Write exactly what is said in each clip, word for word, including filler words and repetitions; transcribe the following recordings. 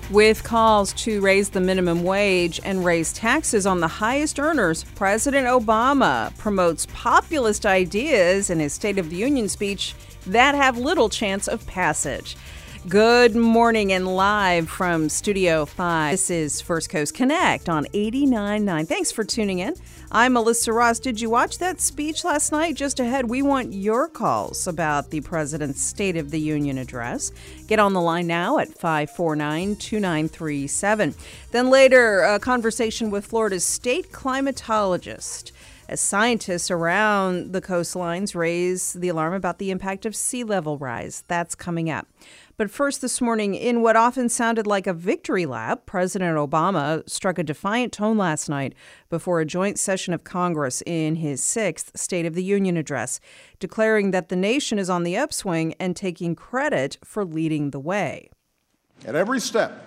With calls to raise the minimum wage and raise taxes on the highest earners, President Obama promotes populist ideas in his State of the Union speech that have little chance of passage. Good morning and live from Studio five. This is First Coast Connect on eighty-nine point nine. Thanks for tuning in. I'm Melissa Ross. Did you watch that speech last night? Just ahead, we want your calls about the president's State of the Union address. Get on the line now at five four nine, two nine three seven. Then later, a conversation with Florida's state climatologist as scientists around the coastlines raise the alarm about the impact of sea level rise. That's coming up. But first this morning, in what often sounded like a victory lap, President Obama struck a defiant tone last night before a joint session of Congress in his sixth State of the Union address, declaring that the nation is on the upswing and taking credit for leading the way. At every step,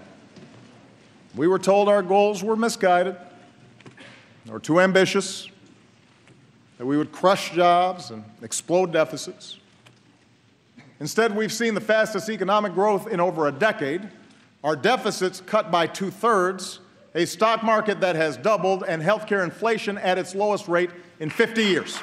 we were told our goals were misguided or too ambitious, that we would crush jobs and explode deficits. Instead, we've seen the fastest economic growth in over a decade, our deficits cut by two-thirds, a stock market that has doubled, and healthcare inflation at its lowest rate in fifty years.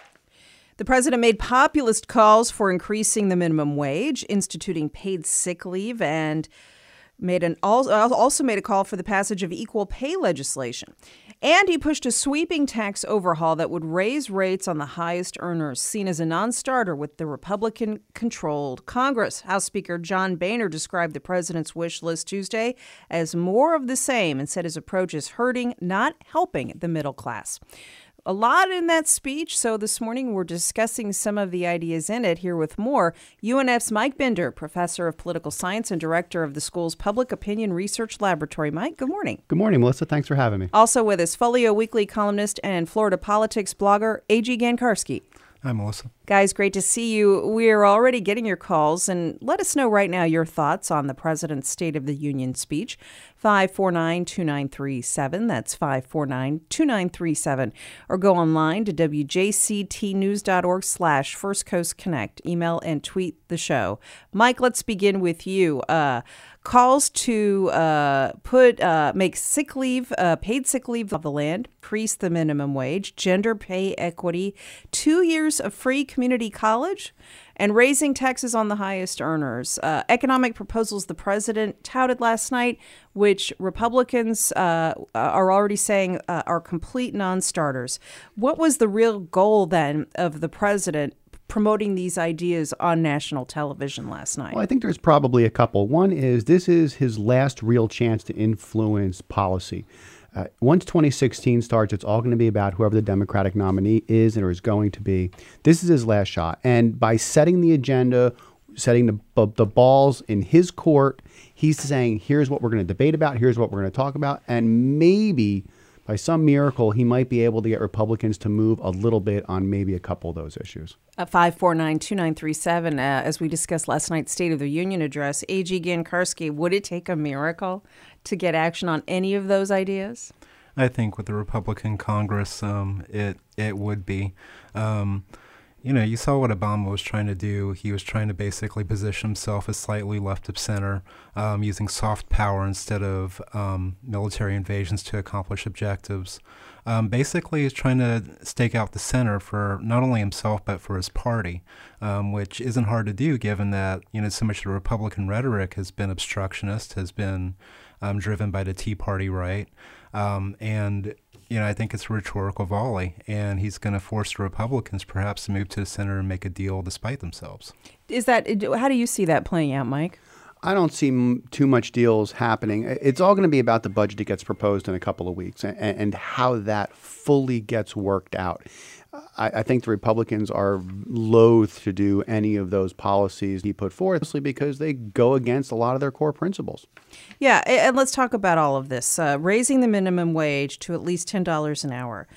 The president made populist calls for increasing the minimum wage, instituting paid sick leave, and made an also made a call for the passage of equal pay legislation. And he pushed a sweeping tax overhaul that would raise rates on the highest earners, seen as a non-starter with the Republican-controlled Congress. House Speaker John Boehner described the president's wish list Tuesday as more of the same and said his approach is hurting, not helping the middle class. A lot in that speech, so this morning we're discussing some of the ideas in it. Here with more, U N F's Mike Binder, professor of political science and director of the school's Public Opinion Research Laboratory. Mike, good morning. Good morning, Melissa. Thanks for having me. Also with us, Folio Weekly columnist and Florida politics blogger, A G Gankarski. Hi, Melissa. Guys, great to see you. We're already getting your calls, and let us know right now your thoughts on the president's State of the Union speech. five four nine, two nine three seven. That's five four nine, two nine three seven. Or go online to w j c t news dot org slash First Coast Connect. Email and tweet the show. Mike, let's begin with you. Uh, calls to uh, put uh, make sick leave, uh, paid sick leave of the land, increase the minimum wage, gender pay equity, two years of free community college, and raising taxes on the highest earners. Uh, economic proposals the president touted last night, which Republicans uh, are already saying uh, are complete non-starters. What was the real goal then of the president promoting these ideas on national television last night? Well, I think there's probably a couple. One is this is his last real chance to influence policy. Uh, once twenty sixteen starts, it's all going to be about whoever the Democratic nominee is or is going to be. This is his last shot. And by setting the agenda, setting the, the balls in his court, he's saying, here's what we're going to debate about, here's what we're going to talk about, and maybe by some miracle, he might be able to get Republicans to move a little bit on maybe a couple of those issues. Uh, five four nine, two nine three seven, uh, as we discussed last night's State of the Union address, A G Gankarski, would it take a miracle to get action on any of those ideas? I think with the Republican Congress, um, it it would be. Um, you know, you saw what Obama was trying to do. He was trying to basically position himself as slightly left of center, um, using soft power instead of um, military invasions to accomplish objectives. Um, basically, he's trying to stake out the center for not only himself but for his party, um, which isn't hard to do given that, you know, so much of the Republican rhetoric has been obstructionist, has been um, driven by the Tea Party right, um, and you know, I think it's a rhetorical volley, and he's going to force the Republicans perhaps to move to the center and make a deal despite themselves. Is that how do you see that playing out, Mike? I don't see m- too much deals happening. It's all going to be about the budget that gets proposed in a couple of weeks and, and how that fully gets worked out. I, I think the Republicans are loath to do any of those policies he put forth, mostly because they go against a lot of their core principles. Yeah, and let's talk about all of this. Uh, raising the minimum wage to at least ten dollars an hour.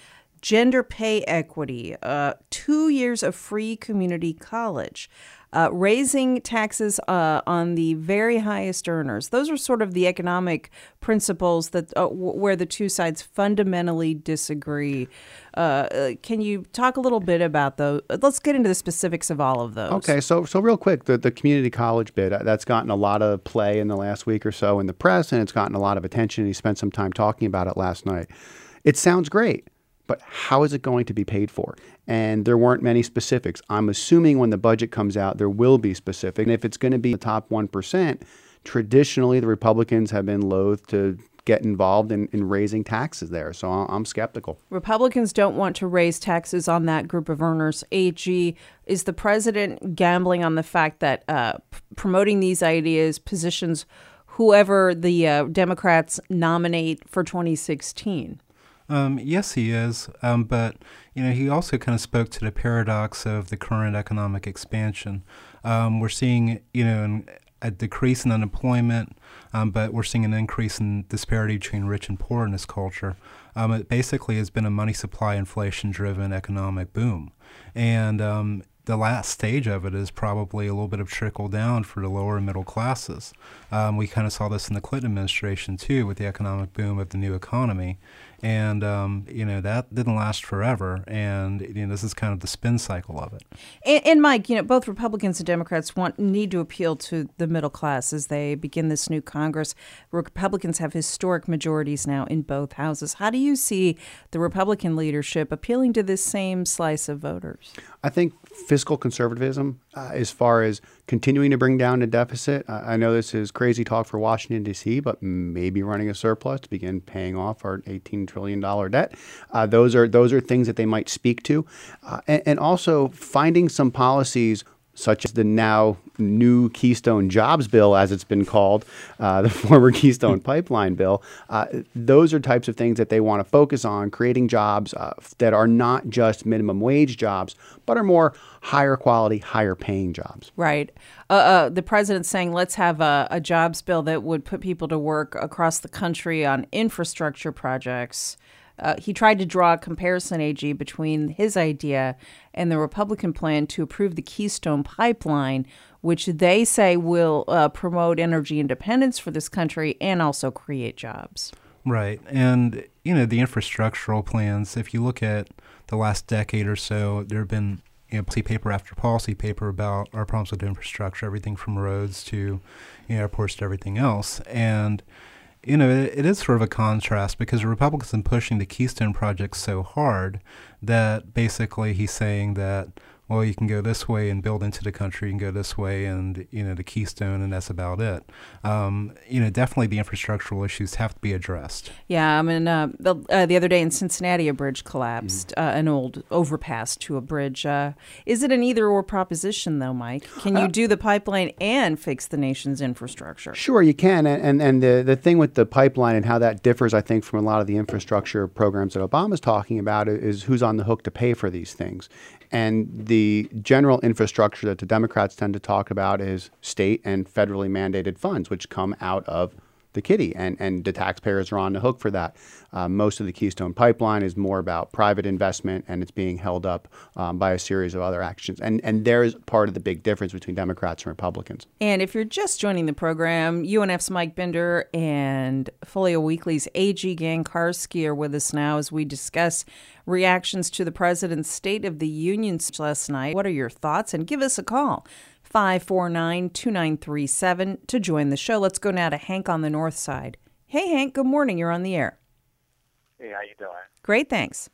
gender pay equity, uh, two years of free community college, uh, raising taxes uh, on the very highest earners. Those are sort of the economic principles that uh, w- where the two sides fundamentally disagree. Uh, uh, can you talk a little bit about those? Let's get into the specifics of all of those. Okay, so so real quick, the, the community college bid, uh, that's gotten a lot of play in the last week or so in the press, and it's gotten a lot of attention. He spent some time talking about it last night. It sounds great, but how is it going to be paid for? And there weren't many specifics. I'm assuming when the budget comes out, there will be specific. And if it's going to be the top one percent, traditionally the Republicans have been loath to get involved in, in raising taxes there. So I'm skeptical. Republicans don't want to raise taxes on that group of earners. A G, is the president gambling on the fact that uh, p- promoting these ideas positions whoever the uh, Democrats nominate for twenty sixteen? Um, yes, he is. Um, but, you know, he also kind of spoke to the paradox of the current economic expansion. Um, we're seeing, you know, an, a decrease in unemployment, um, but we're seeing an increase in disparity between rich and poor in this culture. Um, it basically has been a money supply inflation-driven economic boom. And um, the last stage of it is probably a little bit of trickle down for the lower and middle classes. Um, we kind of saw this in the Clinton administration, too, with the economic boom of the new economy. And, um, you know, that didn't last forever. And, you know, this is kind of the spin cycle of it. And, and Mike, you know, both Republicans and Democrats want need to appeal to the middle class as they begin this new Congress. Republicans have historic majorities now in both houses. How do you see the Republican leadership appealing to this same slice of voters? I think fiscal conservatism, uh, as far as continuing to bring down the deficit. Uh, I know this is crazy talk for Washington, D C, but maybe running a surplus to begin paying off our eighteen trillion dollars debt. Uh, those are those are things that they might speak to. Uh, and, and also finding some policies such as the now new Keystone Jobs Bill, as it's been called, uh, the former Keystone Pipeline Bill. Uh, those are types of things that they want to focus on, creating jobs uh, that are not just minimum wage jobs, but are more higher quality, higher paying jobs. Right. Uh, uh, the president's saying, let's have a, a jobs bill that would put people to work across the country on infrastructure projects. Uh, he tried to draw a comparison, A G, between his idea and the Republican plan to approve the Keystone Pipeline, which they say will uh, promote energy independence for this country and also create jobs. Right. And, you know, the infrastructural plans, if you look at the last decade or so, there have been, you know, policy paper after policy paper about our problems with infrastructure, everything from roads to, you know, airports to everything else. And you know, it, it is sort of a contrast because the Republicans have been pushing the Keystone Project so hard that basically he's saying that, well, you can go this way and build into the country, you can go this way and, you know, the Keystone, and that's about it. Um, you know, definitely the infrastructural issues have to be addressed. Yeah, I mean, uh, the, uh, the other day in Cincinnati, a bridge collapsed, mm. uh, an old overpass to a bridge. Uh, is it an either-or proposition, though, Mike? Can you uh, do the pipeline and fix the nation's infrastructure? Sure, you can. And, and, and the, the thing with the pipeline and how that differs, I think, from a lot of the infrastructure programs that Obama's talking about is who's on the hook to pay for these things. And the general infrastructure that the Democrats tend to talk about is state and federally mandated funds, which come out of the kitty, and, and the taxpayers are on the hook for that. Uh, most of the Keystone Pipeline is more about private investment, and it's being held up um, by a series of other actions. And, and there's part of the big difference between Democrats and Republicans. And if you're just joining the program, U N F's Mike Bender and Folio Weekly's A G Gankarski are with us now as we discuss reactions to the president's State of the Union speech last night. What are your thoughts? And give us a call. five four nine, two nine three seven to join the show. Let's go now to Hank on the north side. Hey, Hank, good morning. You're on the air. Hey, how you doing? Great, thanks.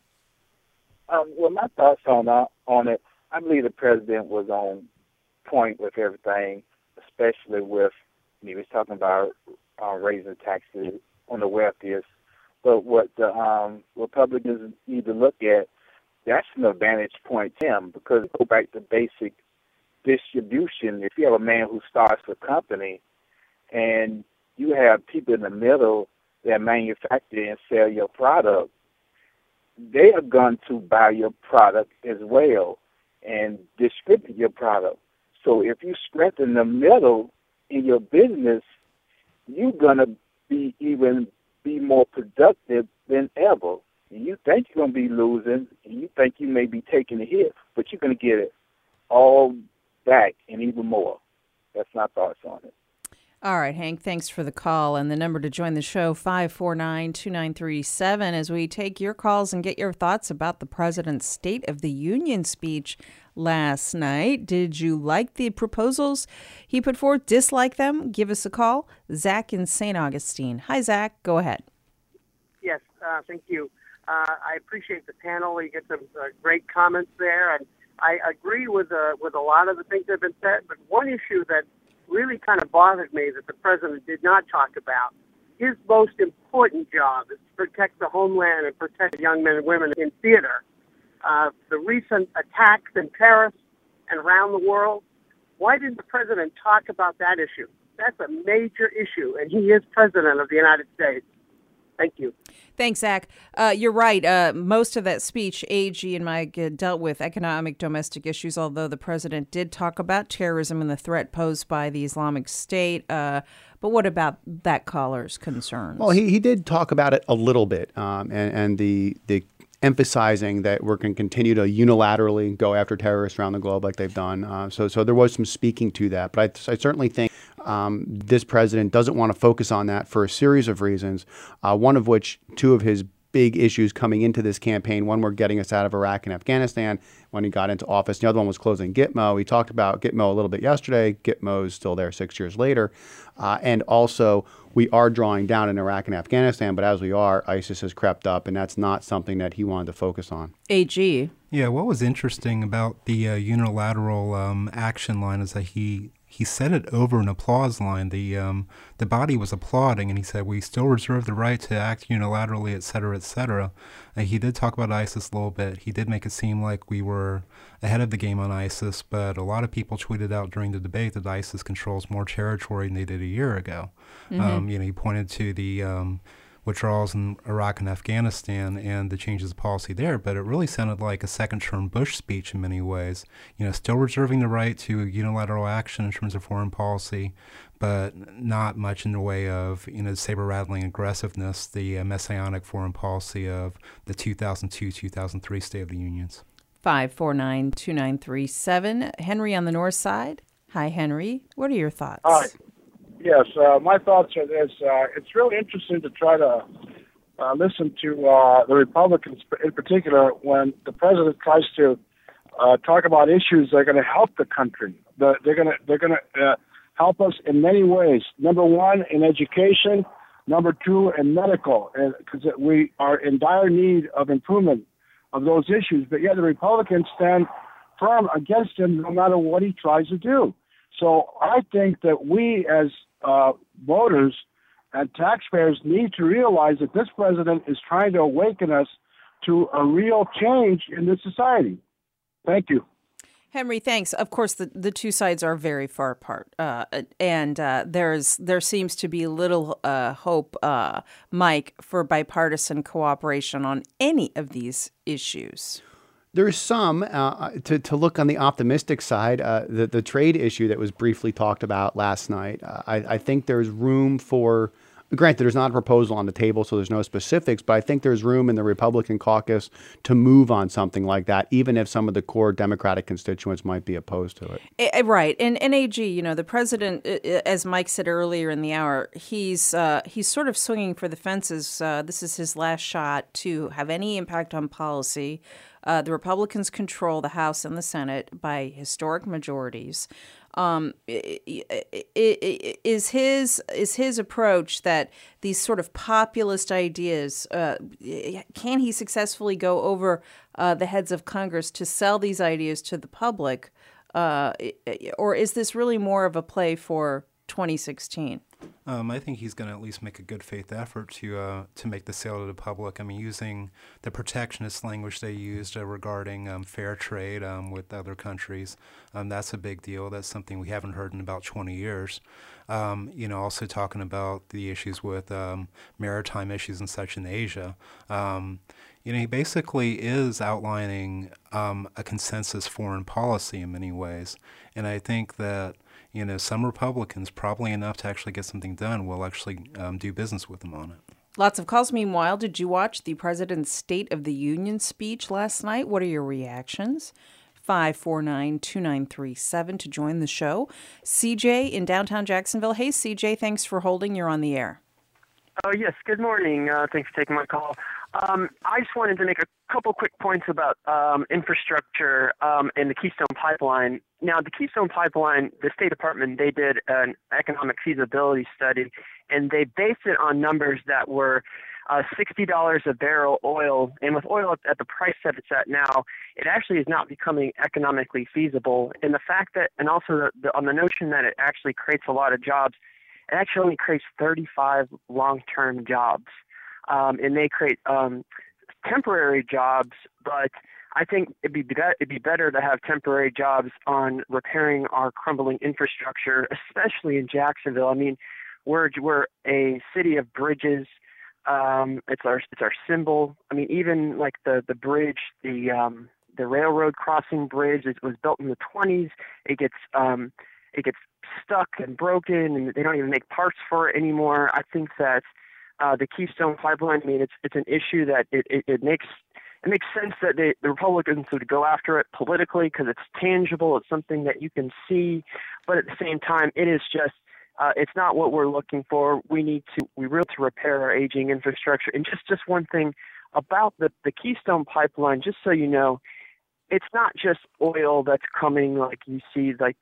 Um, well, my thoughts on uh, on it, I believe the president was on point with everything, especially with, he was talking about uh, raising taxes on the wealthiest. But what the um, Republicans need to look at, that's an advantage point to him, because go back to basic distribution. If you have a man who starts a company and you have people in the middle that manufacture and sell your product, they are going to buy your product as well and distribute your product. So if you strengthen the middle in your business, you're going to be even be more productive than ever. You you think you're going to be losing, and you think you may be taking a hit, but you're going to get it all back and even more. That's my thoughts on it. All right, Hank, thanks for the call. And the number to join the show, five four nine, two nine three seven, as we take your calls and get your thoughts about the president's State of the Union speech last night. Did you like the proposals he put forth? Dislike them? Give us a call. Zach in Saint Augustine. Hi, Zach. Go ahead. Yes, uh, thank you. Uh, I appreciate the panel. You get some uh, great comments there, and I agree with uh, with a lot of the things that have been said. But one issue that really kind of bothered me that the president did not talk about, his most important job is to protect the homeland and protect young men and women in theater. Uh, the recent attacks in Paris and around the world, why didn't the president talk about that issue? That's a major issue, and he is president of the United States. Thank you. Thanks, Zach. Uh, you're right. Uh, most of that speech, A G and Mike, uh, dealt with economic domestic issues, although the president did talk about terrorism and the threat posed by the Islamic State. Uh, but what about that caller's concerns? Well, he, he did talk about it a little bit, um, and, and the the emphasizing that we're going to continue to unilaterally go after terrorists around the globe like they've done. Uh, so so there was some speaking to that. But I, I certainly think um, this president doesn't want to focus on that for a series of reasons, uh, one of which two of his big issues coming into this campaign. One were getting us out of Iraq and Afghanistan when he got into office. The other one was closing Gitmo. We talked about Gitmo a little bit yesterday. Gitmo is still there six years later. Uh, and also, we are drawing down in Iraq and Afghanistan, but as we are, ISIS has crept up, and that's not something that he wanted to focus on. A G. Yeah, what was interesting about the uh, unilateral um, action line is that he he said it over an applause line. The um, the body was applauding, and he said, we still reserve the right to act unilaterally, et cetera, et cetera. And he did talk about ISIS a little bit. He did make it seem like we were ahead of the game on ISIS, but a lot of people tweeted out during the debate that ISIS controls more territory than they did a year ago. Mm-hmm. Um, you know, he pointed to the um, withdrawals in Iraq and Afghanistan and the changes of policy there, but it really sounded like a second-term Bush speech in many ways. You know, still reserving the right to unilateral action in terms of foreign policy, but not much in the way of, you know, saber-rattling aggressiveness, the uh, messianic foreign policy of the two thousand two two thousand three State of the Unions. five four nine, two nine three seven. Henry on the north side. Hi, Henry. What are your thoughts? Hi. Yes, uh, my thoughts are this. Uh, it's really interesting to try to uh, listen to uh, the Republicans in particular when the president tries to uh, talk about issues that are going to help the country. The, they're going to they're going to uh, help us in many ways. Number one, in education. Number two, in medical, because we are in dire need of improvement of those issues. But yet the Republicans stand firm against him no matter what he tries to do. So I think that we as uh, voters and taxpayers need to realize that this president is trying to awaken us to a real change in this society. Thank you. Henry, thanks. Of course, the, the two sides are very far apart, uh, and uh, there's there seems to be little uh, hope, uh, Mike, for bipartisan cooperation on any of these issues. There's some, uh, to, to look on the optimistic side, uh, the, the trade issue that was briefly talked about last night. Uh, I, I think there's room for, granted, there's not a proposal on the table, so there's no specifics, but I think there's room in the Republican caucus to move on something like that, even if some of the core Democratic constituents might be opposed to it. Uh, right. And, and A G, you know, the president, uh, as Mike said earlier in the hour, he's uh, he's sort of swinging for the fences. Uh, this is his last shot to have any impact on policy. Uh, the Republicans control the House and the Senate by historic majorities. Um, is his is his approach that these sort of populist ideas, uh, can he successfully go over uh, the heads of Congress to sell these ideas to the public, uh, or is this really more of a play for twenty sixteen? Um, I think he's going to at least make a good faith effort to uh, to make the sale to the public. I mean, using the protectionist language they used uh, regarding um, fair trade um, with other countries, um, that's a big deal. That's something we haven't heard in about twenty years. Um, you know, also talking about the issues with um, maritime issues and such in Asia. Um, you know, he basically is outlining um, a consensus foreign policy in many ways, and I think that, you know, some Republicans, probably enough to actually get something done, will actually um, do business with him on it. Lots of calls. Meanwhile, did you watch the President's State of the Union speech last night? What are your reactions? five four nine, two nine three seven to join the show. C J in downtown Jacksonville. Hey, C J, thanks for holding. You're on the air. Oh, yes. Good morning. Uh, thanks for taking my call. Um, I just wanted to make a couple quick points about um, infrastructure um, and the Keystone Pipeline. Now, the Keystone Pipeline, the State Department, they did an economic feasibility study, and they based it on numbers that were uh, sixty dollars a barrel oil. And with oil at the price that it's at now, it actually is not becoming economically feasible. And the fact that, and also the, the, on the notion that it actually creates a lot of jobs, it actually only creates thirty-five long-term jobs. Um, and they create um, temporary jobs, but I think it'd be, be it'd be better to have temporary jobs on repairing our crumbling infrastructure, especially in Jacksonville. I mean, we're we're a city of bridges. Um, it's our it's our symbol. I mean, even like the the bridge, the um, the railroad crossing bridge, it was built in the twenties. It gets um, it gets stuck and broken, and they don't even make parts for it anymore. I think that uh, the Keystone Pipeline, I mean, it's it's an issue that it, it, it makes it makes sense that they, the Republicans would go after it politically because it's tangible, it's something that you can see, but at the same time, it is just uh, it's not what we're looking for. We need to we really to repair our aging infrastructure. And just just one thing about the the Keystone Pipeline, just so you know, it's not just oil that's coming like you see like.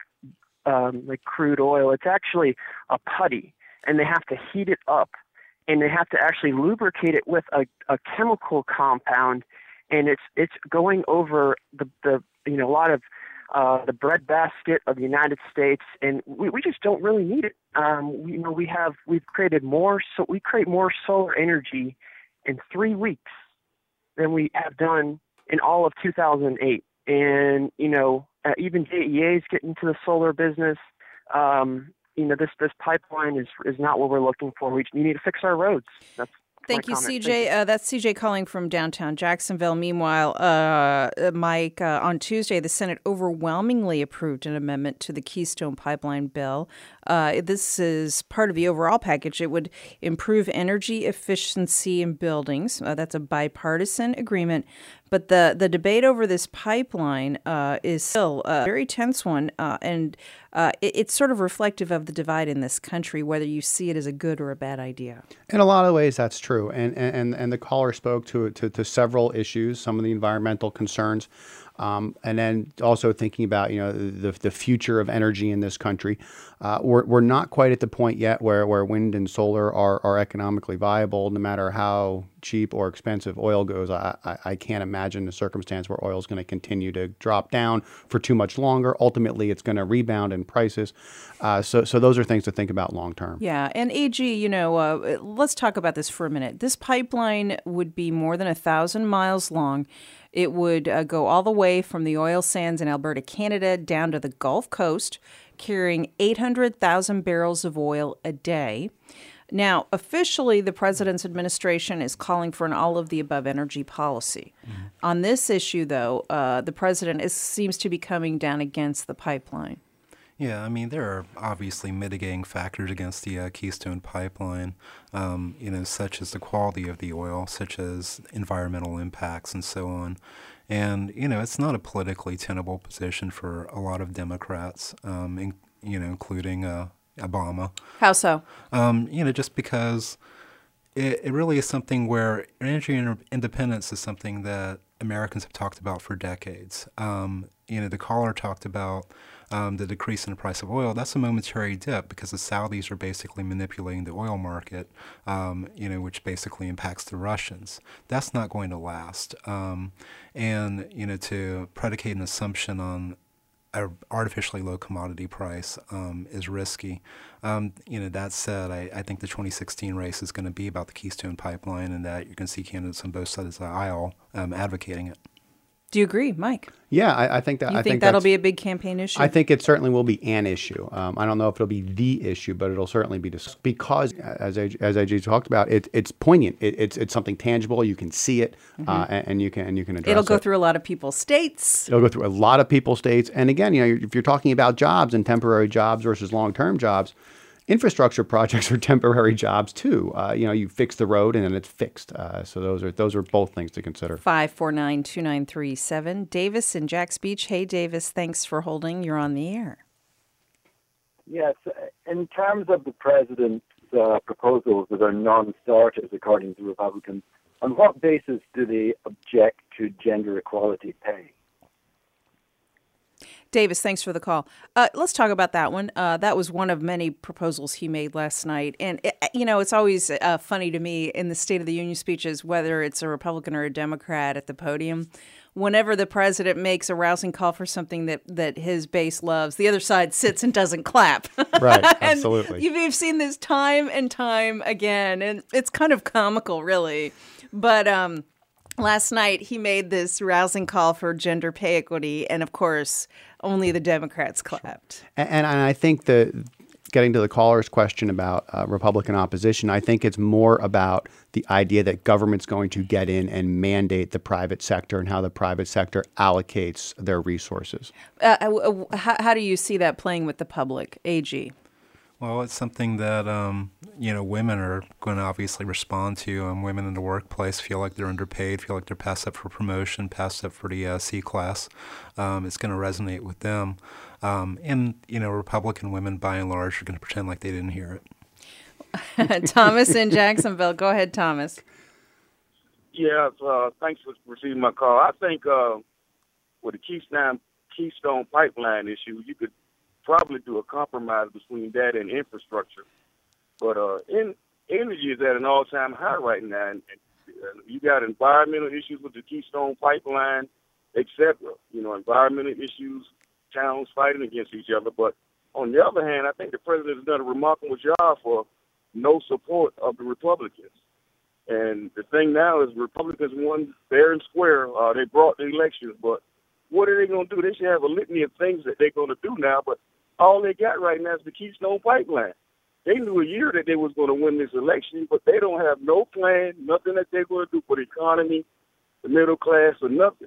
Um, like crude oil. It's actually a putty, and they have to heat it up, and they have to actually lubricate it with a, a chemical compound, and it's it's going over the, the you know a lot of uh, the breadbasket of the United States, and we, we just don't really need it. Um, we, you know we have we've created more so we create more solar energy in three weeks than we have done in all of two thousand eight, and you know. Uh, even J E A is getting into the solar business. Um, you know, this this pipeline is is not what we're looking for. We, we need to fix our roads. That's Thank you, C J. You. Uh, that's C J calling from downtown Jacksonville. Meanwhile, uh, Mike, uh, on Tuesday, the Senate overwhelmingly approved an amendment to the Keystone Pipeline bill. Uh, this is part of the overall package. It would improve energy efficiency in buildings. Uh, that's a bipartisan agreement. But the, the debate over this pipeline uh, is still a very tense one, uh, and uh, it, it's sort of reflective of the divide in this country, whether you see it as a good or a bad idea. In a lot of ways, that's true. And and, and the caller spoke to, to, to several issues, some of the environmental concerns, um, and then also thinking about, you know, the, the future of energy in this country. Uh, we're, we're not quite at the point yet where, where wind and solar are, are economically viable, no matter how cheap or expensive oil goes. I, I, I can't imagine a circumstance where oil is going to continue to drop down for too much longer. Ultimately, it's going to rebound in prices. Uh, so, so those are things to think about long term. Yeah. And A G, you know, uh, let's talk about this for a minute. This pipeline would be more than a thousand miles long. It would uh, go all the way from the oil sands in Alberta, Canada, down to the Gulf Coast, carrying eight hundred thousand barrels of oil a day. Now, officially, the president's administration is calling for an all-of-the-above energy policy. Mm-hmm. On this issue, though, uh, the president is, seems to be coming down against the pipeline. Yeah, I mean, there are obviously mitigating factors against the uh, Keystone Pipeline, um, you know, such as the quality of the oil, such as environmental impacts and so on. And, you know, it's not a politically tenable position for a lot of Democrats, um, in, you know, including uh, Obama. How so? Um, you know, just because it, it really is something where energy independence is something that Americans have talked about for decades. Um, you know, the caller talked about um, the decrease in the price of oil. That's a momentary dip because the Saudis are basically manipulating the oil market, um, you know, which basically impacts the Russians. That's not going to last. Um, and, you know, to predicate an assumption on an artificially low commodity price um, is risky. Um, you know, that said, I, I think the twenty sixteen race is going to be about the Keystone Pipeline, and that you can see candidates on both sides of the aisle um, advocating it. Do you agree, Mike? Yeah, I, I think that. You I think, think that'll be a big campaign issue? I think it certainly will be an issue. Um, I don't know if it'll be the issue, but it'll certainly be discussed because, as I, as I just talked about, it, it's poignant. It, it's it's something tangible. You can see it, mm-hmm. uh, and, and you can and you can address it. It'll go it. through a lot of people's states. It'll go through a lot of people's states. And again, you know, if you're talking about jobs and temporary jobs versus long-term jobs, Infrastructure projects are temporary jobs too. Uh, you know, you fix the road and then it's fixed. Uh, so those are those are both things to consider. five four nine, two nine three seven. Davis in Jacks Beach. Hey, Davis, thanks for holding. You're on the air. Yes, in terms of the president's uh, proposals that are non-starters, according to Republicans, on what basis do they object to gender equality pay? Davis, thanks for the call. Uh, let's talk about that one. Uh, that was one of many proposals he made last night. And, it, you know, it's always uh, funny to me in the State of the Union speeches, whether it's a Republican or a Democrat at the podium, whenever the president makes a rousing call for something that, that his base loves, the other side sits and doesn't clap. Right, absolutely. You've, you've seen this time and time again, and it's kind of comical, really. But um, last night he made this rousing call for gender pay equity, and of course, only the Democrats clapped. And, and I think the getting to the caller's question about uh, Republican opposition, I think it's more about the idea that government's going to get in and mandate the private sector and how the private sector allocates their resources. Uh, how, how do you see that playing with the public, A G? Well, it's something that, um, you know, women are going to obviously respond to. Um, women in the workplace feel like they're underpaid, feel like they're passed up for promotion, passed up for the uh, C-class. Um, it's going to resonate with them. Um, and, you know, Republican women, by and large, are going to pretend like they didn't hear it. Thomas in Jacksonville. Go ahead, Thomas. Yeah, uh, thanks for receiving my call. I think uh, with the Keystone, Keystone Pipeline issue, you could probably do a compromise between that and infrastructure. But uh, in, energy is at an all-time high right now. And, and you got environmental issues with the Keystone Pipeline, et cetera. You know, environmental issues, towns fighting against each other. But on the other hand, I think the president has done a remarkable job for no support of the Republicans. And the thing now is Republicans won fair and square. Uh, they brought the elections, but what are they going to do? They should have a litany of things that they're going to do now, but all they got right now is the Keystone Pipeline. They knew a year that they was going to win this election, but they don't have no plan, nothing that they're going to do for the economy, the middle class, or nothing.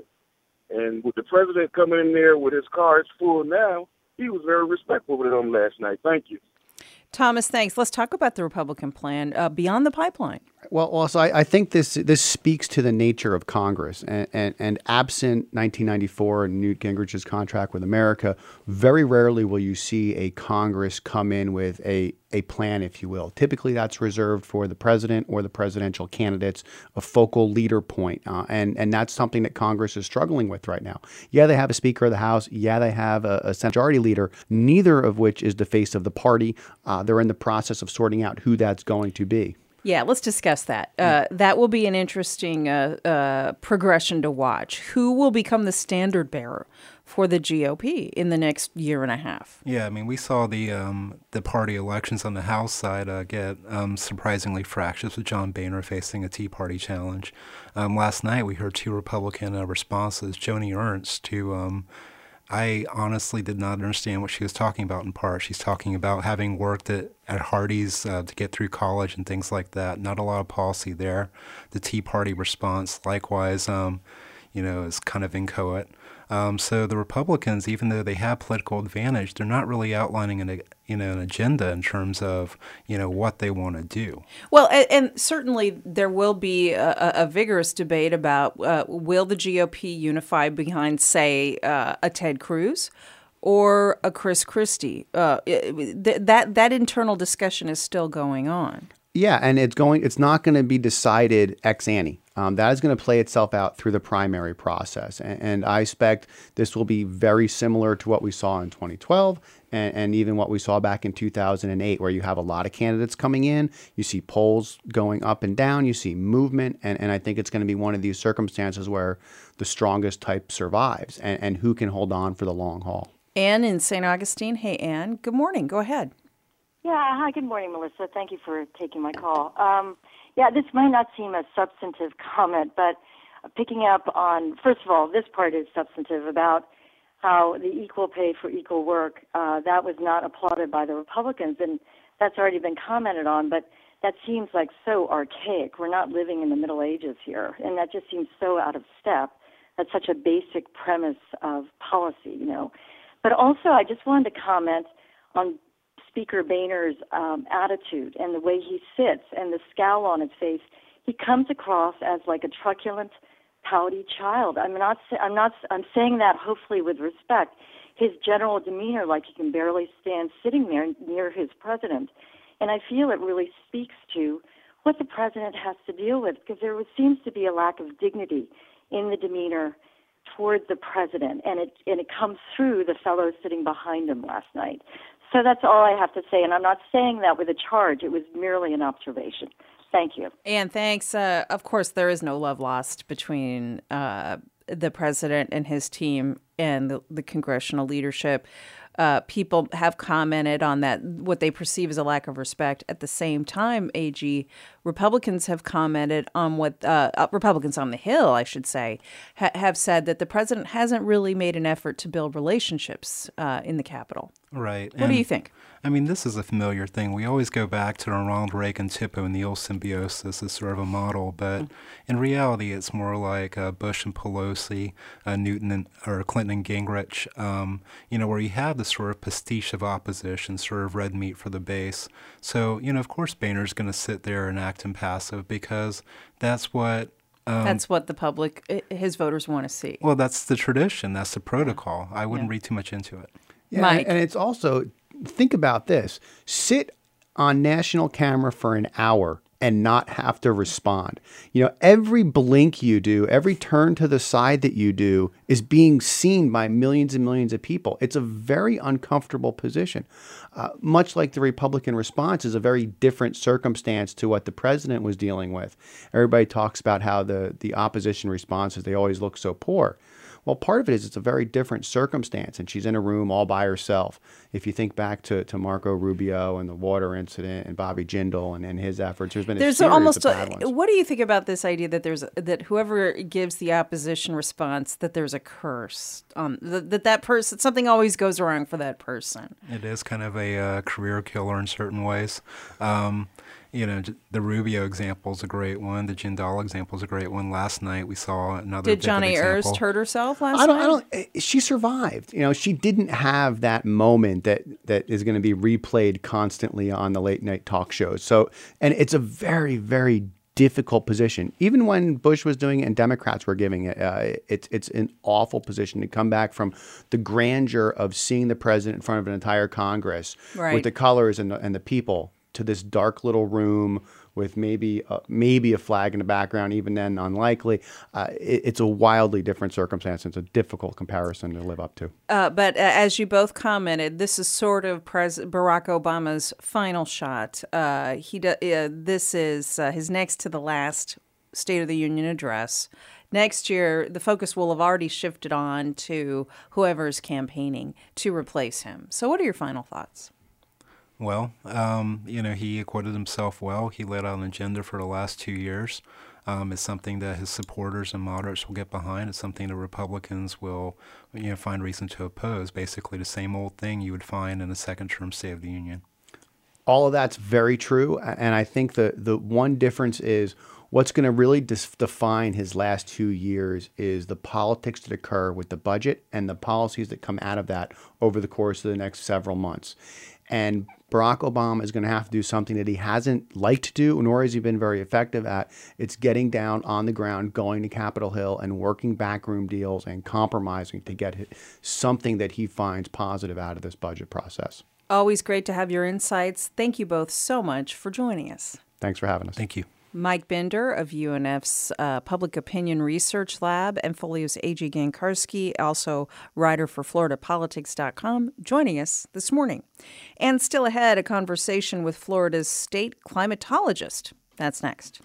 And with the president coming in there with his cards full now, he was very respectful with them last night. Thank you. Thomas, thanks. Let's talk about the Republican plan uh, beyond the pipeline. Well, also, I, I think this this speaks to the nature of Congress. And, and, and absent nineteen ninety-four and Newt Gingrich's contract with America, very rarely will you see a Congress come in with a, a plan, if you will. Typically, that's reserved for the president or the presidential candidates, a focal leader point. Uh, and, and that's something that Congress is struggling with right now. Yeah, they have a Speaker of the House. Yeah, they have a, a Senate Majority Leader, neither of which is the face of the party. Uh, they're in the process of sorting out who that's going to be. Yeah, let's discuss that. Uh, that will be an interesting uh, uh, progression to watch. Who will become the standard bearer for the G O P in the next year and a half? Yeah, I mean, we saw the um, the party elections on the House side uh, get um, surprisingly fractious with John Boehner facing a Tea Party challenge. Um, last night, we heard two Republican uh, responses. Joni Ernst, to um, I honestly did not understand what she was talking about in part. She's talking about having worked at, at Hardee's uh, to get through college and things like that. Not a lot of policy there. The Tea Party response, likewise, um, you know, is kind of inchoate. Um, so the Republicans, even though they have political advantage, they're not really outlining an, you know, an agenda in terms of, you know, what they want to do. Well, and, and certainly there will be a, a vigorous debate about uh, will the G O P unify behind, say, uh, a Ted Cruz or a Chris Christie. Uh, th- that that internal discussion is still going on. Yeah, and it's going. It's not going to be decided ex ante. Um, that is going to play itself out through the primary process, and, and I expect this will be very similar to what we saw in twenty twelve, and, and even what we saw back in two thousand eight, where you have a lot of candidates coming in. You see polls going up and down. You see movement, and, and I think it's going to be one of these circumstances where the strongest type survives, and, and who can hold on for the long haul. Ann in Saint Augustine. Hey, Ann. Good morning. Go ahead. Yeah, hi, good morning, Melissa. Thank you for taking my call. Um, yeah, this might not seem a substantive comment, but picking up on, first of all, this part is substantive about how the equal pay for equal work, uh, that was not applauded by the Republicans, and that's already been commented on, but that seems like so archaic. We're not living in the Middle Ages here, and that just seems so out of step. That's such a basic premise of policy, you know. But also, I just wanted to comment on Speaker Boehner's um, attitude and the way he sits and the scowl on his face, he comes across as like a truculent, pouty child. I'm not. I'm not. I'm saying that hopefully with respect. His general demeanor, like he can barely stand sitting there near his president, and I feel it really speaks to what the president has to deal with, because there seems to be a lack of dignity in the demeanor toward the president, and it and it comes through the fellow sitting behind him last night. So that's all I have to say, and I'm not saying that with a charge. It was merely an observation. Thank you. And thanks. Uh, of course, there is no love lost between uh, the president and his team and the, the congressional leadership. Uh, people have commented on that, what they perceive as a lack of respect. At the same time, A G, Republicans have commented on what, uh, uh, Republicans on the Hill, I should say, ha- have said that the president hasn't really made an effort to build relationships uh, in the Capitol. Right. What and, do you think? I mean, this is a familiar thing. We always go back to the Ronald Reagan Tip O'Neill symbiosis as sort of a model, but mm-hmm. in reality, it's more like uh, Bush and Pelosi, uh, Newton and or Clinton and Gingrich. Um, you know, where you have the sort of pastiche of opposition, sort of red meat for the base. So, you know, of course, Boehner's going to sit there and act impassive because that's what. Um, that's what the public, his voters, want to see. Well, that's the tradition. That's the protocol. I wouldn't yeah. read too much into it. Yeah, Mike. And it's also, think about this. Sit on national camera for an hour and not have to respond. You know, every blink you do, every turn to the side that you do is being seen by millions and millions of people. It's a very uncomfortable position. Uh, much like the Republican response is a very different circumstance to what the president was dealing with. Everybody talks about how the, the opposition responses, they always look so poor. Well, part of it is it's a very different circumstance, and she's in a room all by herself. If you think back to, to Marco Rubio and the water incident and Bobby Jindal and, and his efforts, there's been a there's series almost of bad a, ones. What do you think about this idea that there's that whoever gives the opposition response, that there's a curse on that that, that person, something always goes wrong for that person? It is kind of a uh, career killer in certain ways. Um, You know, the Rubio example is a great one. The Jindal example is a great one. Last night we saw another. Did Johnny Ernst hurt herself last I don't, night? I don't. She survived. You know, she didn't have that moment that that is going to be replayed constantly on the late night talk shows. So, and it's a very, very difficult position. Even when Bush was doing it and Democrats were giving it, uh, it's it's an awful position to come back from the grandeur of seeing the president in front of an entire Congress right. with the colors and the, and the people, to this dark little room with maybe uh, maybe a flag in the background, even then unlikely. Uh, it, it's a wildly different circumstance. It's a difficult comparison to live up to. Uh, but uh, as you both commented, this is sort of Pres- Barack Obama's final shot. Uh, he do- uh, This is uh, his next to the last State of the Union address. Next year, the focus will have already shifted on to whoever is campaigning to replace him. So what are your final thoughts? Well, um, you know, he acquitted himself well. He laid out an agenda for the last two years. Um, it's something that his supporters and moderates will get behind. It's something the Republicans will, you know, find reason to oppose. Basically, the same old thing you would find in a second-term State of the Union. All of that's very true, and I think the the one difference is what's going to really dis- define his last two years is the politics that occur with the budget and the policies that come out of that over the course of the next several months. And Barack Obama is going to have to do something that he hasn't liked to do, nor has he been very effective at. It's getting down on the ground, going to Capitol Hill and working backroom deals and compromising to get something that he finds positive out of this budget process. Always great to have your insights. Thank you both so much for joining us. Thanks for having us. Thank you. Mike Bender of U N F's uh, Public Opinion Research Lab, and Folio's A G Gankarski, also writer for Florida Politics dot com, joining us this morning. And still ahead, a conversation with Florida's state climatologist. That's next.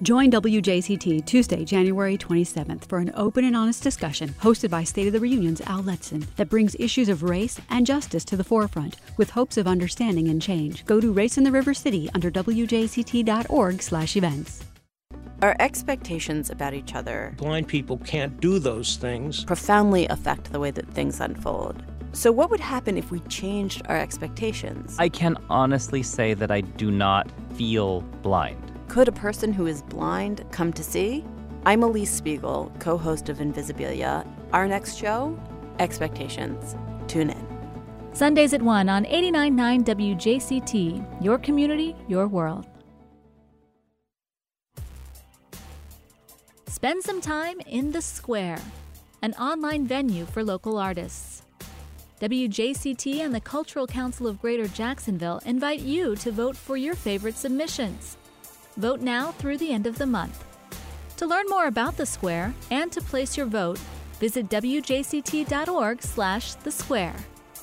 Join W J C T Tuesday, January twenty-seventh for an open and honest discussion hosted by State of the Reunion's Al Letson that brings issues of race and justice to the forefront with hopes of understanding and change. Go to Race in the River City under W J C T dot org slash events. Our expectations about each other, blind people can't do those things, profoundly affect the way that things unfold. So what would happen if we changed our expectations? I can honestly say that I do not feel blind. Could a person who is blind come to see? I'm Elise Spiegel, co-host of Invisibilia. Our next show, Expectations. Tune in. Sundays at one on eighty-nine point nine W J C T. Your community, your world. Spend some time in The Square, an online venue for local artists. W J C T and the Cultural Council of Greater Jacksonville invite you to vote for your favorite submissions. Vote now through the end of the month. To learn more about The Square and to place your vote, visit W J C T dot org slash The Square.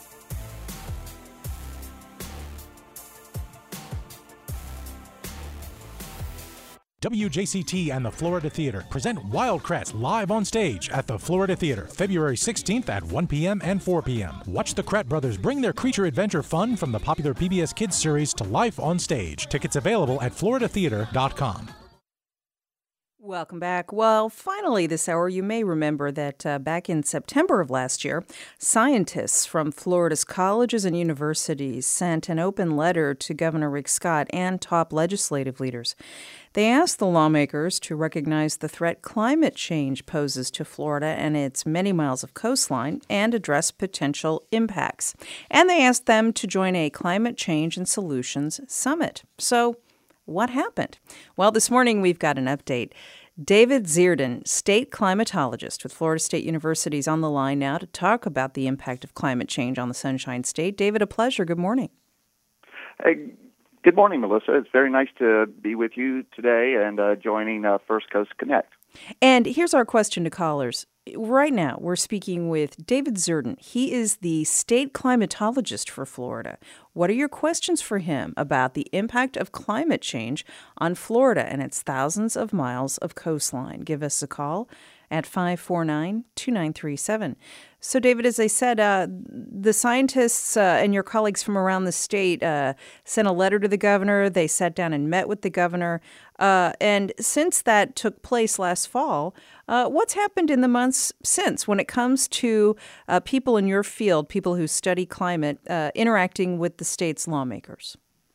W J C T and the Florida Theater present Wildcrats live on stage at the Florida Theater, February sixteenth at one p.m. and four p.m. Watch the Krat brothers bring their creature adventure fun from the popular P B S Kids series to life on stage. Tickets available at florida theater dot com. Welcome back. Well, finally this hour, you may remember that uh, back in September of last year, scientists from Florida's colleges and universities sent an open letter to Governor Rick Scott and top legislative leaders. They asked the lawmakers to recognize the threat climate change poses to Florida and its many miles of coastline and address potential impacts. And they asked them to join a climate change and solutions summit. So, what happened? Well, this morning we've got an update. David Zierden, state climatologist with Florida State University, is on the line now to talk about the impact of climate change on the Sunshine State. David, a pleasure. Good morning. Hey, good morning, Melissa. It's very nice to be with you today and uh, joining uh, First Coast Connect. And here's our question to callers. Right now, we're speaking with David Zierden. He is the state climatologist for Florida. What are your questions for him about the impact of climate change on Florida and its thousands of miles of coastline? Give us a call at five four nine, two nine three seven. So, David, as I said, uh, the scientists uh, and your colleagues from around the state uh, sent a letter to the governor. They sat down and met with the governor. Uh, and since that took place last fall, uh, what's happened in the months since when it comes to uh, people in your field, people who study climate, uh, interacting with the state's lawmakers?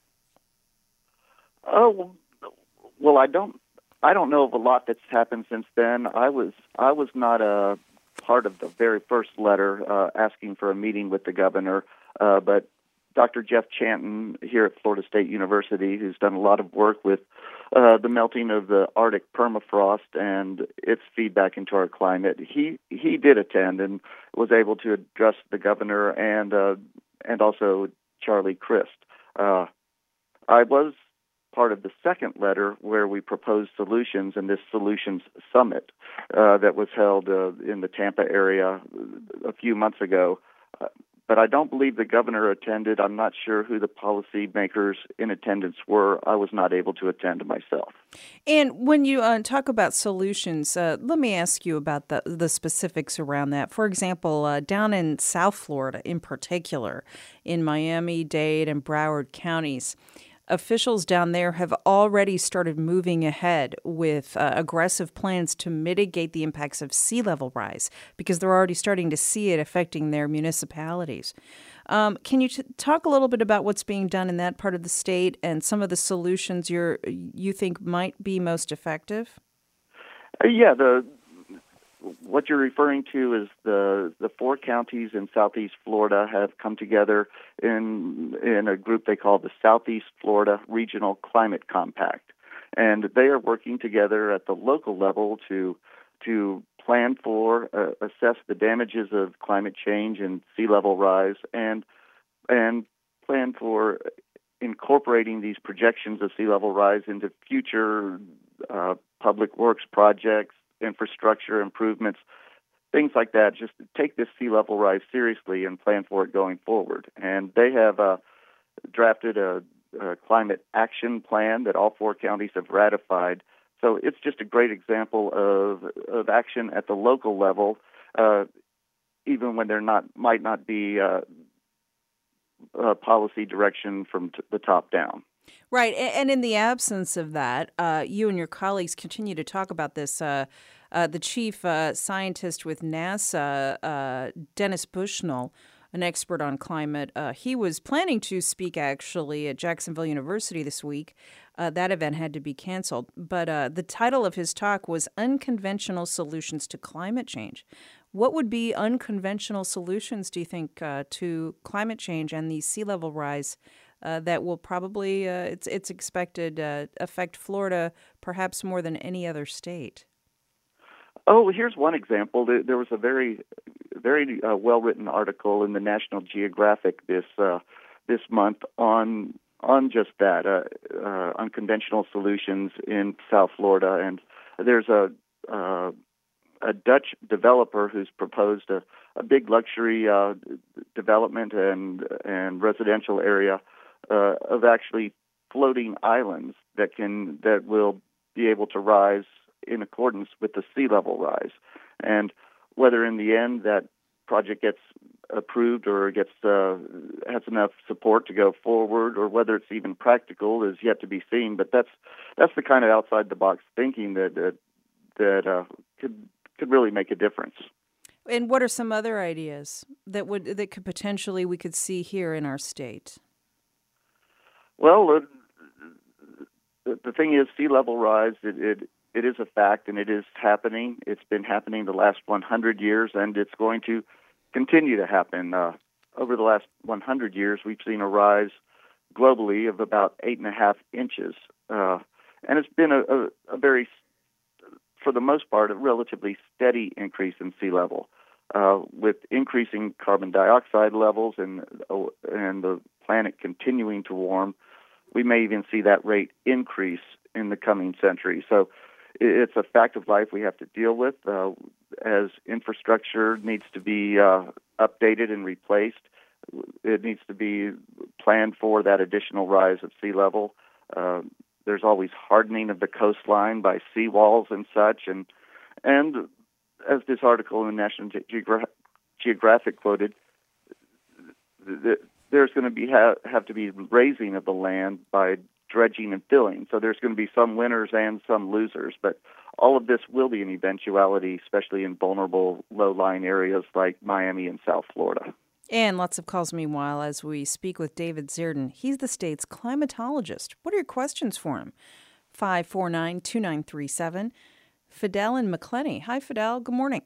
Oh, well, I don't. I don't know of a lot that's happened since then. I was I was not a part of the very first letter uh, asking for a meeting with the governor, uh, but Doctor Jeff Chanton here at Florida State University, who's done a lot of work with uh, the melting of the Arctic permafrost and its feedback into our climate, he he did attend and was able to address the governor and uh, and also Charlie Crist. Uh, I was part of the second letter where we proposed solutions in this solutions summit uh, that was held uh, in the Tampa area a few months ago. Uh, but I don't believe the governor attended. I'm not sure who the policymakers in attendance were. I was not able to attend myself. And when you uh, talk about solutions, uh, let me ask you about the, the specifics around that. For example, uh, down in South Florida in particular, in Miami-Dade and Broward counties, officials down there have already started moving ahead with uh, aggressive plans to mitigate the impacts of sea level rise because they're already starting to see it affecting their municipalities. Um, can you t- talk a little bit about what's being done in that part of the state and some of the solutions you're, you think might be most effective? Uh, yeah, the what you're referring to is the the four counties in Southeast Florida have come together in in a group they call the Southeast Florida Regional Climate Compact, and they are working together at the local level to to plan for, uh, assess the damages of climate change and sea level rise, and and plan for incorporating these projections of sea level rise into future uh, public works projects, infrastructure improvements, things like that. Just take this sea level rise seriously and plan for it going forward. And they have uh, drafted a, a climate action plan that all four counties have ratified So it's just a great example of of action at the local level, uh, even when there not might not be uh, uh, policy direction from t- the top down. Right, and in the absence of that, uh, you and your colleagues continue to talk about this. Uh, uh, the chief uh, scientist with NASA, uh, Dennis Bushnell, an expert on climate, uh, he was planning to speak actually at Jacksonville University this week. Uh, that event had to be canceled, but uh, the title of his talk was Unconventional Solutions to Climate Change. What would be unconventional solutions, do you think, uh, to climate change and the sea level rise uh, that will probably, uh, it's, it's expected, uh, affect Florida perhaps more than any other state? Oh, here's one example. There was a very, very uh, well-written article in the National Geographic this uh, this month on on just that, uh, uh, unconventional solutions in South Florida. And there's a uh, a Dutch developer who's proposed a, a big luxury uh, development and and residential area uh, of actually floating islands that can that will be able to rise in accordance with the sea level rise. And whether in the end that project gets approved or gets uh, has enough support to go forward, or whether it's even practical, is yet to be seen. But that's that's the kind of outside the box thinking that that, that uh, could could really make a difference. And what are some other ideas that would that could potentially we could see here in our state? Well, uh, the, the thing is, sea level rise. It, it It is a fact, and it is happening. It's been happening the last one hundred years, and it's going to continue to happen. Uh, over the last one hundred years, we've seen a rise globally of about eight and a half inches. Uh, and it's been a, a, a very, for the most part, a relatively steady increase in sea level. Uh, with increasing carbon dioxide levels and, uh, and the planet continuing to warm, we may even see that rate increase in the coming century. So it's a fact of life we have to deal with uh, as infrastructure needs to be uh, updated and replaced. It needs to be planned for that additional rise of sea level. Uh, there's always hardening of the coastline by seawalls and such. And, and as this article in the National Geogra- Geographic quoted, th- there's going to be ha- have to be raising of the land by dredging and filling. So there's going to be some winners and some losers, but all of this will be an eventuality, especially in vulnerable low-lying areas like Miami and South Florida. And lots of calls meanwhile as we speak with David Zierden. He's the state's climatologist. What are your questions for him? five four nine, two nine three seven. Fidel and McClenny. Hi, Fidel. Good morning.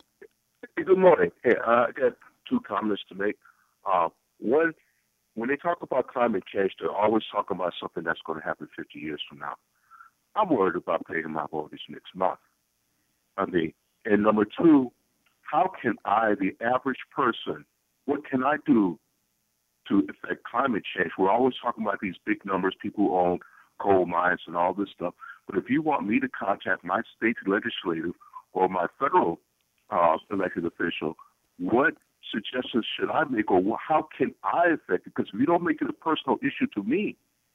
Hey, good morning. Hey, uh, I got two comments to make. Uh, one, when they talk about climate change, they're always talking about something that's going to happen fifty years from now. I'm worried about paying my mortgage next month. I mean, and number two, how can I, the average person, what can I do to affect climate change? We're always talking about these big numbers, people who own coal mines and all this stuff. But if you want me to contact my state legislative or my federal uh, elected official, what suggestions should I make, or how can I affect it? Because if you don't make it a personal issue to me,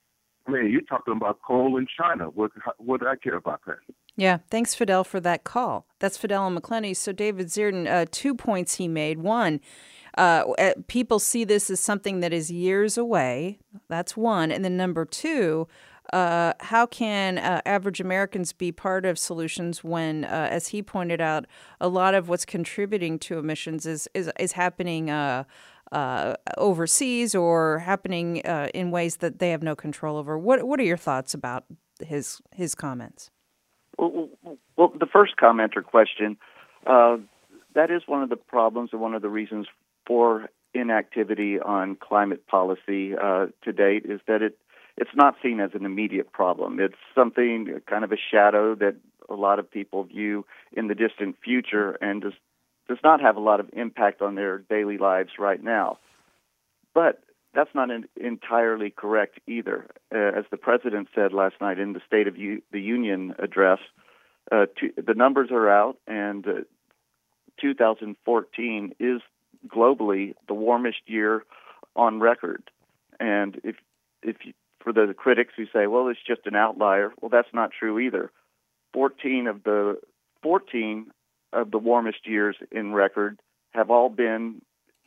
I mean, you're talking about coal in China. What, what do I care about that? Yeah, thanks, Fidel, for that call. That's Fidel and McClenny. So David Zierden, uh, two points he made. One, uh, people see this as something that is years away. That's one. And then number two, uh, how can uh, average Americans be part of solutions when, uh, as he pointed out, a lot of what's contributing to emissions is is, is happening uh, uh, overseas or happening uh, in ways that they have no control over? What What are your thoughts about his his comments? Well, well the first comment or question, uh, that is one of the problems and one of the reasons for inactivity on climate policy uh, to date is that it it's not seen as an immediate problem. It's something, kind of a shadow that a lot of people view in the distant future and does, does not have a lot of impact on their daily lives right now. But that's not an, entirely correct either. Uh, as the president said last night in the State of U- the Union address, uh, to, the numbers are out, and uh, two thousand fourteen is globally the warmest year on record. And if if you, for the critics who say, well, it's just an outlier, well, that's not true either. fourteen of the fourteen of the warmest years in record have all been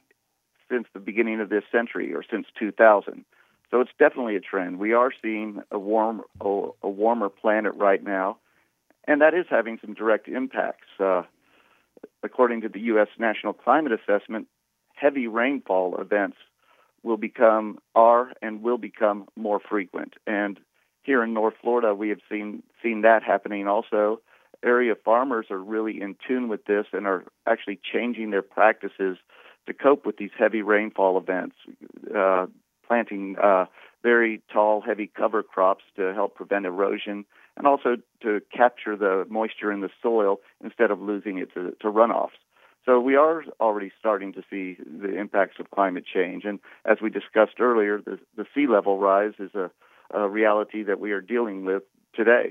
since the beginning of this century, or since two thousand. So it's definitely a trend. We are seeing a warm, a, a warmer planet right now, and that is having some direct impacts. Uh, according to the U S National Climate Assessment, heavy rainfall events will become, are, and will become more frequent. And here in North Florida, we have seen seen that happening also. Area farmers are really in tune with this and are actually changing their practices to cope with these heavy rainfall events, uh, planting uh, very tall, heavy cover crops to help prevent erosion, and also to capture the moisture in the soil instead of losing it to, to runoffs. So we are already starting to see the impacts of climate change. And as we discussed earlier, the, the sea level rise is a, a reality that we are dealing with today.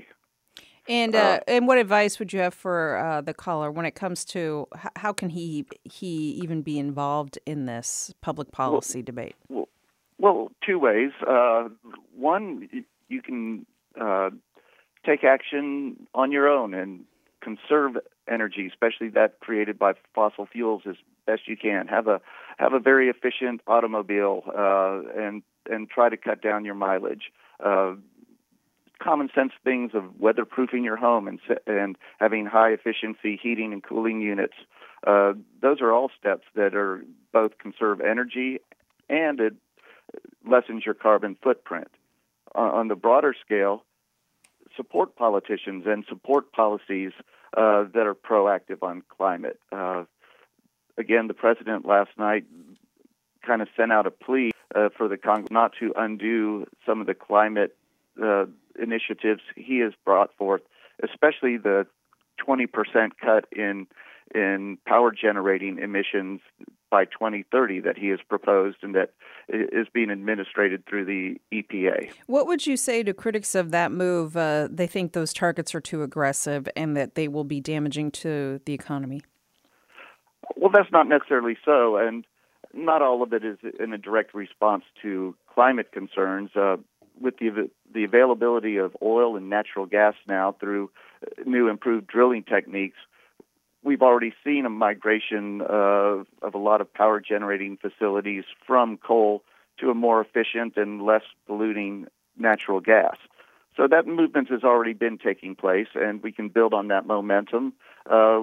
And uh, uh, and what advice would you have for uh, the caller when it comes to h- how can he he even be involved in this public policy well, debate? Well, well, two ways. Uh, one, you can uh, take action on your own and conserve energy, especially that created by fossil fuels, as best you can. Have a have a very efficient automobile uh, and and try to cut down your mileage. Uh, common sense things of weatherproofing your home and and having high efficiency heating and cooling units. Uh, those are all steps that are both conserve energy and it lessens your carbon footprint. Uh, on the broader scale, support politicians and support policies uh, that are proactive on climate. Uh, again, the president last night kind of sent out a plea uh, for the Congress not to undo some of the climate uh, initiatives he has brought forth, especially the twenty percent cut in in power generating emissions by twenty thirty that he has proposed and that is being administered through the E P A. What would you say to critics of that move? Uh, they think those targets are too aggressive and that they will be damaging to the economy. Well, that's not necessarily so, and not all of it is in a direct response to climate concerns. Uh, with the the availability of oil and natural gas now through new improved drilling techniques, we've already seen a migration of, of a lot of power generating facilities from coal to a more efficient and less polluting natural gas. So that movement has already been taking place, and we can build on that momentum, uh,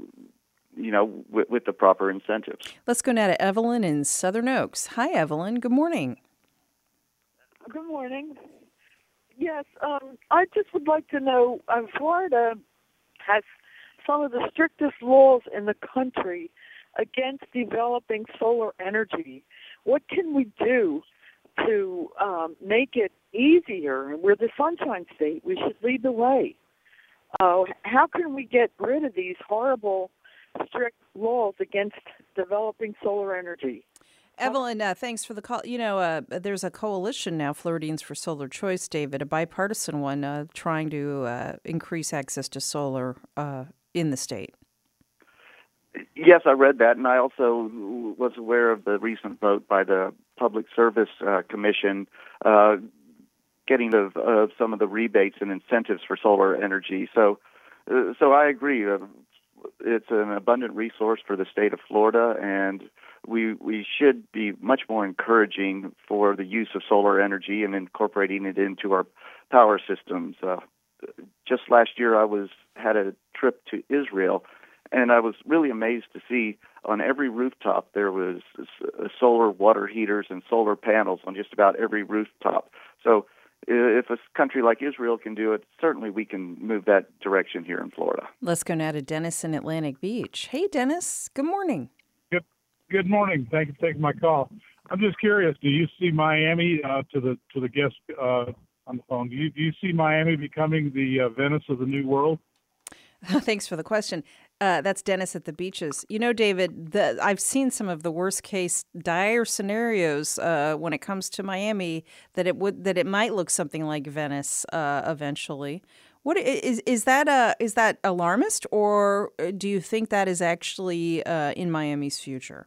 you know, with, with the proper incentives. Let's go now to Evelyn in Southern Oaks. Hi, Evelyn. Good morning. Good morning. Yes, um, I just would like to know, um, Florida has some of the strictest laws in the country against developing solar energy. What can we do to um, make it easier? We're the Sunshine State. We should lead the way. Uh, how can we get rid of these horrible, strict laws against developing solar energy? Evelyn, uh, thanks for the call. You know, uh, there's a coalition now, Floridians for Solar Choice, David, a bipartisan one, uh, trying to uh, increase access to solar uh, in the state. Yes, I read that, and I also was aware of the recent vote by the Public Service uh, Commission uh, getting of, of some of the rebates and incentives for solar energy. So, uh, so I agree. Uh, it's an abundant resource for the state of Florida, and we we should be much more encouraging for the use of solar energy and incorporating it into our power systems. Uh, just last year, I was had a trip to Israel, and I was really amazed to see on every rooftop there was uh, solar water heaters and solar panels on just about every rooftop. So if a country like Israel can do it, certainly we can move that direction here in Florida. Let's go now to Dennis in Atlantic Beach. Hey, Dennis. Good morning. Good, good morning. Thank you for taking my call. I'm just curious. Do you see Miami uh, to the to the guest uh, on the phone? Do you do you see Miami becoming the uh, Venice of the New World? Thanks for the question. Uh, that's Dennis at the beaches. You know, David, the, I've seen some of the worst case dire scenarios uh, when it comes to Miami that it would that it might look something like Venice uh, eventually. What is is that? Uh, is that alarmist, or do you think that is actually uh, in Miami's future?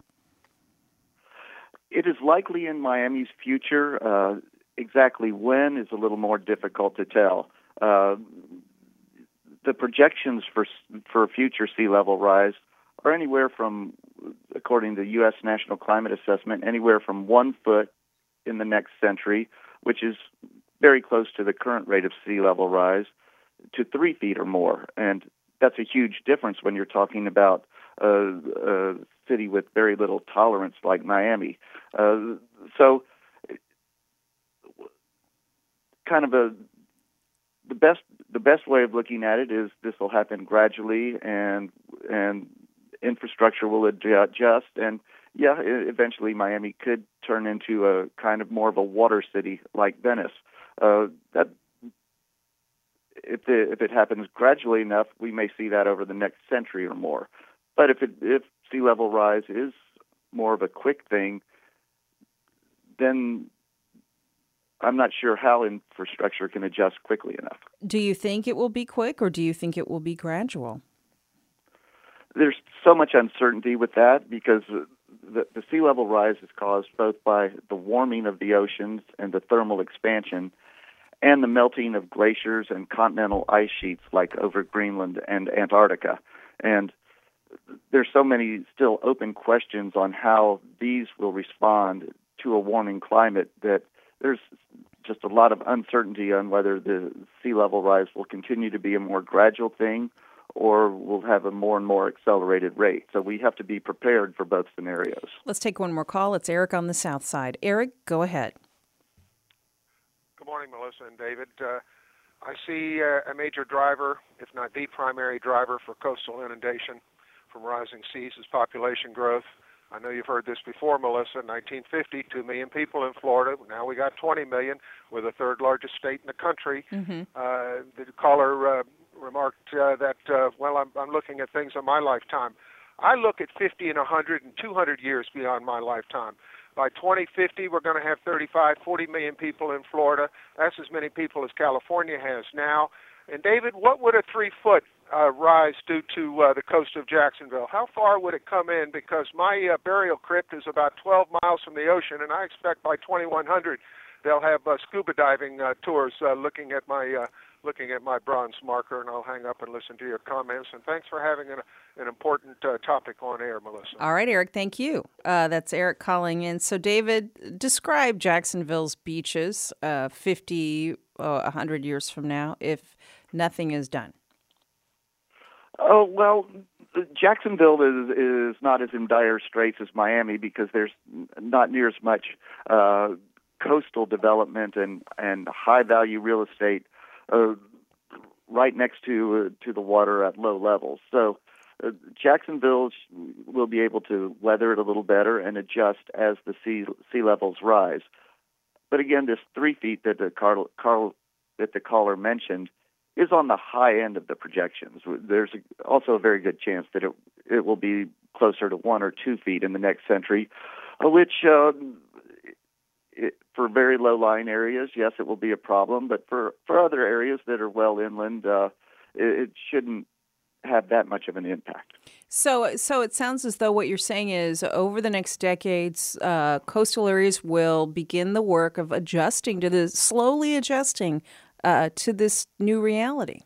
It is likely in Miami's future. Uh, exactly when is a little more difficult to tell. Uh, the projections for for future sea level rise are anywhere from, according to the U S National Climate Assessment, anywhere from one foot in the next century, which is very close to the current rate of sea level rise, to three feet or more. And that's a huge difference when you're talking about a, a city with very little tolerance like Miami. Uh, so, kind of a the best the best way of looking at it is this will happen gradually, and and infrastructure will adjust, and yeah, eventually Miami could turn into a kind of more of a water city like Venice. Uh, that if it, if it happens gradually enough, we may see that over the next century or more. But if it, if sea level rise is more of a quick thing, then I'm not sure how infrastructure can adjust quickly enough. Do you think it will be quick, or do you think it will be gradual? There's so much uncertainty with that because the, the sea level rise is caused both by the warming of the oceans and the thermal expansion and the melting of glaciers and continental ice sheets like over Greenland and Antarctica. And there's so many still open questions on how these will respond to a warming climate that there's just a lot of uncertainty on whether the sea level rise will continue to be a more gradual thing or will have a more and more accelerated rate. So we have to be prepared for both scenarios. Let's take one more call. It's Eric on the south side. Eric, go ahead. Good morning, Melissa and David. Uh, I see uh, a major driver, if not the primary driver, for coastal inundation from rising seas is population growth. I know you've heard this before, Melissa. nineteen fifty, two million people in Florida. Now we got twenty million. We're the third largest state in the country. Mm-hmm. Uh, the caller uh, remarked uh, that, uh, well, I'm, I'm looking at things in my lifetime. I look at fifty and one hundred and two hundred years beyond my lifetime. By twenty fifty, we're going to have thirty-five, forty million people in Florida. That's as many people as California has now. And, David, what would a three-foot uh, rise do to uh, the coast of Jacksonville? How far would it come in? Because my uh, burial crypt is about twelve miles from the ocean, and I expect by twenty-one hundred they'll have uh, scuba diving uh, tours uh, looking at my uh, looking at my bronze marker, and I'll hang up and listen to your comments. And thanks for having an, an important uh, topic on air, Melissa. All right, Eric, thank you. Uh, that's Eric calling in. So, David, describe Jacksonville's beaches uh, fifty, uh, one hundred years from now if nothing is done. Oh, well, Jacksonville is, is not as in dire straits as Miami because there's not near as much uh, coastal development and, and high-value real estate Uh, right next to uh, to the water at low levels. So uh, Jacksonville sh- will be able to weather it a little better and adjust as the sea sea levels rise. But again, this three feet that the Carl, Carl that the caller mentioned is on the high end of the projections. There's a, also a very good chance that it it will be closer to one or two feet in the next century, uh, which. Uh, It, for very low-lying areas, yes, it will be a problem. But for, for other areas that are well inland, uh, it, it shouldn't have that much of an impact. So, so it sounds as though what you're saying is over the next decades, uh, coastal areas will begin the work of adjusting to the slowly adjusting uh, to this new reality.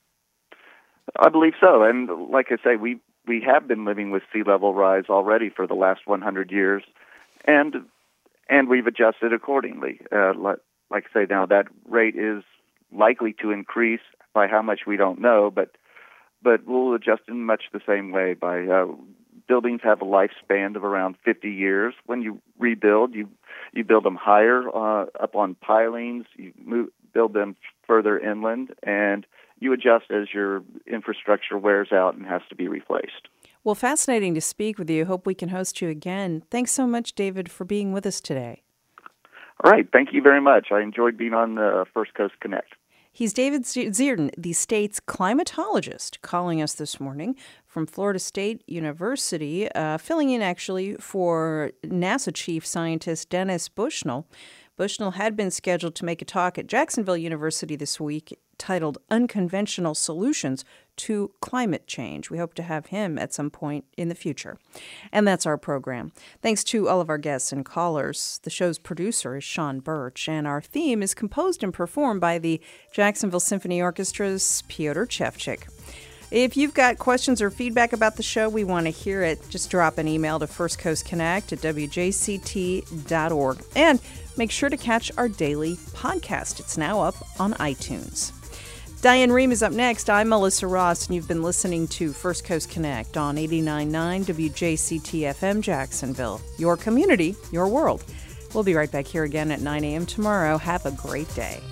I believe so. And like I say, we, we have been living with sea level rise already for the last one hundred years. And And we've adjusted accordingly. Uh, like, like I say, now that rate is likely to increase by how much we don't know, but but we'll adjust in much the same way. By uh, buildings have a lifespan of around fifty years. When you rebuild, you you build them higher uh, up on pilings. You move, build them further inland, and you adjust as your infrastructure wears out and has to be replaced. Well, fascinating to speak with you. Hope we can host you again. Thanks so much, David, for being with us today. All right. Thank you very much. I enjoyed being on uh, First Coast Connect. He's David Zierdon, the state's climatologist, calling us this morning from Florida State University, uh, filling in actually for NASA Chief Scientist Dennis Bushnell. Bushnell had been scheduled to make a talk at Jacksonville University this week titled Unconventional Solutions to Climate Change. We hope to have him at some point in the future. And that's our program. Thanks to all of our guests and callers. The show's producer is Sean Birch, and our theme is composed and performed by the Jacksonville Symphony Orchestra's Piotr Chevchik. If you've got questions or feedback about the show, we want to hear it. Just drop an email to First Coast Connect at W J C T dot org. And make sure to catch our daily podcast. It's now up on iTunes. Diane Rehm is up next. I'm Melissa Ross, and you've been listening to First Coast Connect on eighty-nine point nine W J C T F M Jacksonville. Your community, your world. We'll be right back here again at nine a.m. tomorrow. Have a great day.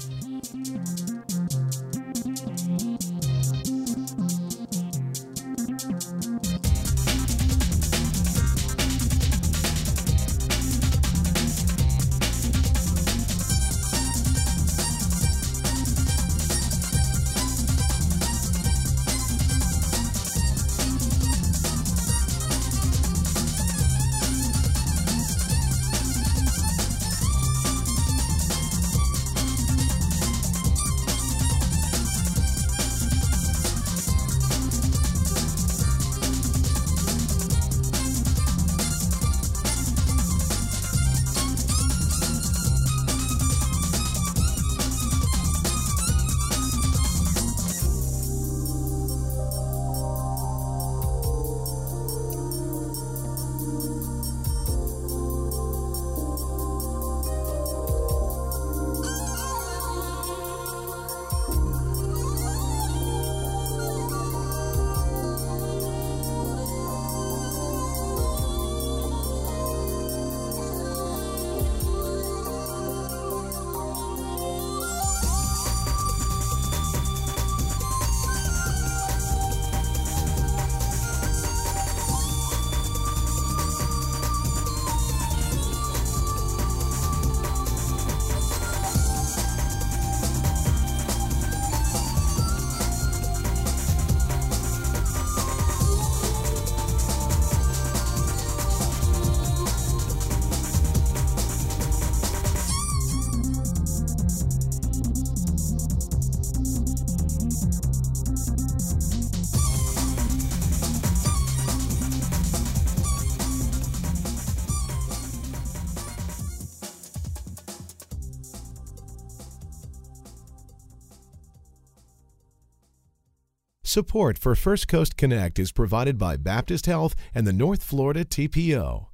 Support for First Coast Connect is provided by Baptist Health and the North Florida T P O.